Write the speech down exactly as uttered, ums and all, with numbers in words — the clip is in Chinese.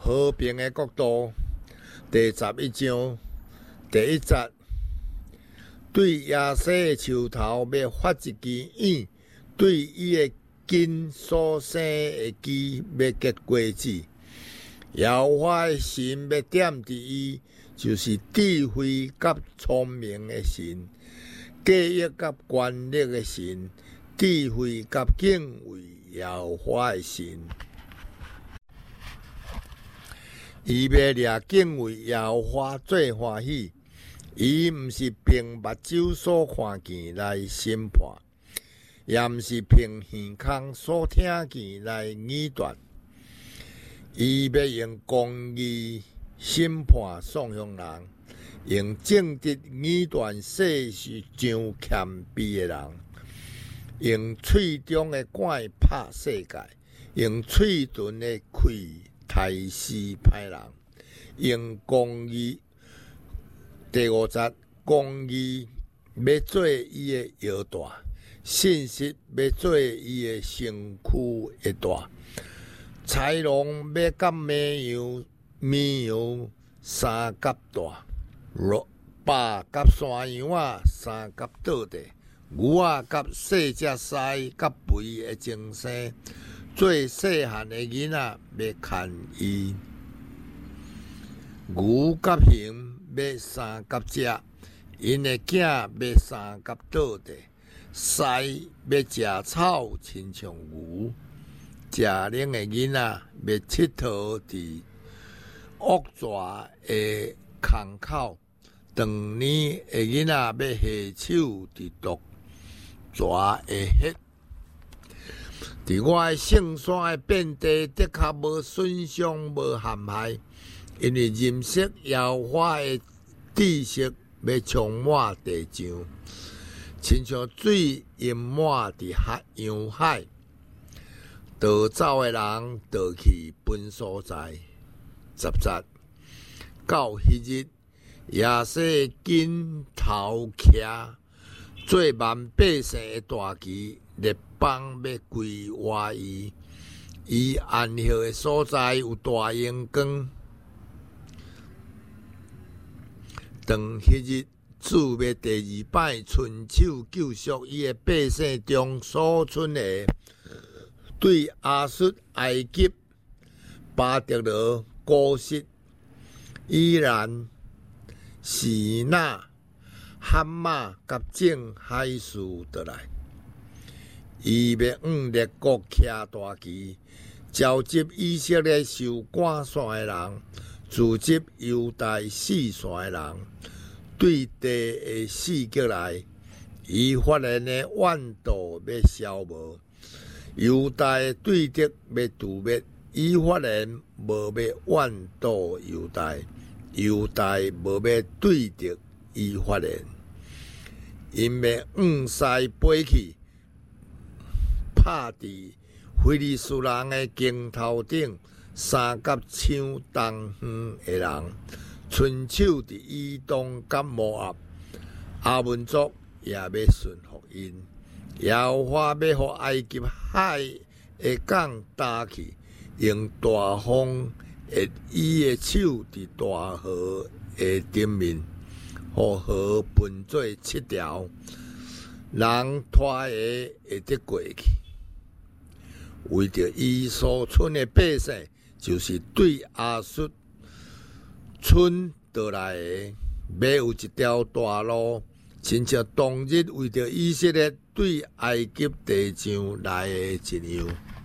和平的国度第十一章第一节，对亚西的树头要发一支影，对伊的根所生的枝要结果子。耶和华的神要点伫伊，就是智慧甲聪明的神，记忆甲权力的神，智慧甲敬畏耶和华的神。伊要掠敬畏耶和华最欢喜，伊毋是凭目睭所看见来审判，也毋是凭耳孔所听见来议断。伊要用公义审判丧凶人，用正直议断世上欠卑的人，用喙中的拐拍世界，用喙唇的开杀死歹人，用公义。第五节，公义要做伊的腰带，信实要做伊的身躯的带。豺狼要甲绵羊、绵羊三角大，鹿甲山羊仔三角倒地，牛仔甲细只狮甲肥的精生，最细汉的囡仔要牵伊。牛甲熊要三角食，因的囝要三角倒地，狮要食草亲像牛。食奶的囡仔要佚佗伫恶蛇的空口，长年的囡仔要下手伫毒蛇的血。伫我的圣山的遍地，的确无损伤，无陷害，因为认识耶和华的知识要充满地上，亲像水淹满伫海洋海。逃走的人逃去本所在。十节，到迄日，亚西根头徛，做万百姓的大旗，列邦要归外伊。伊安息的所在有大阳光。当迄日，主要第二摆伸手救赎伊的百姓中所剩的。对亚述、埃及、巴特罗、古实、伊兰、示那、哈马甲正海士倒来，伊要往列国徛大旗，召集以色列受赶散的人，聚集犹大四散的人，对地的四极来，伊发现的怨妒要消无。犹大对敌要除灭，以法莲无要怨妒犹大，犹大无要对敌以法莲，因要往西飞去，拍伫非利士人的肩头顶，三角枪东方的人，伸手伫以东甲摩押，阿文族也要顺服因。耶和华要互埃及海的港打去，用大风会伊的手伫大河的顶面，互河分做七条，人拖鞋会得过去。为着伊所剩的百姓，就是对亚述村倒来的，要有一条大路，亲像当日为着以色列对埃及地上来的一样。